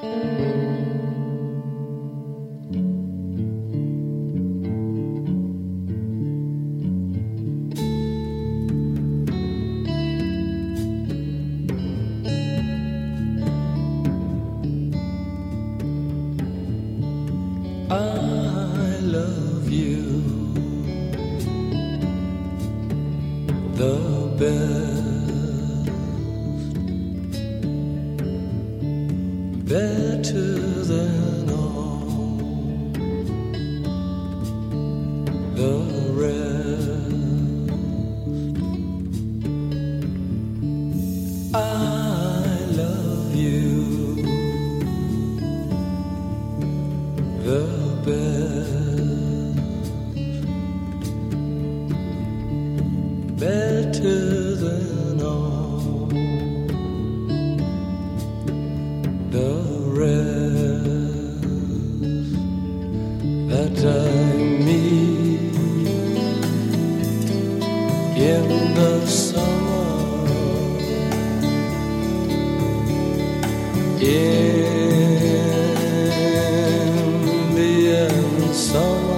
I love you the best, better than all the rest. I love you the best, better than all the rest that I meet in the summer, Indian summer.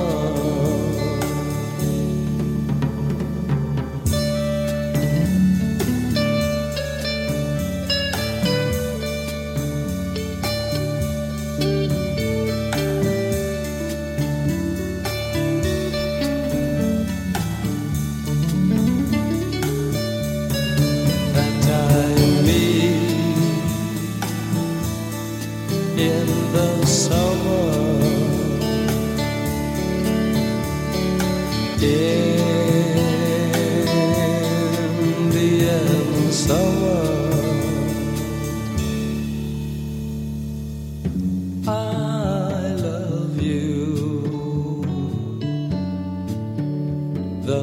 In the summer, Indian summer, I love you the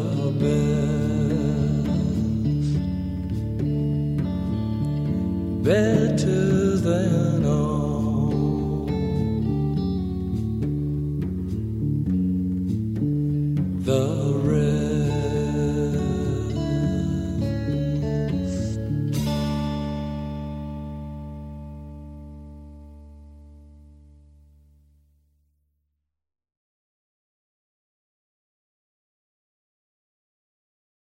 best, better than all the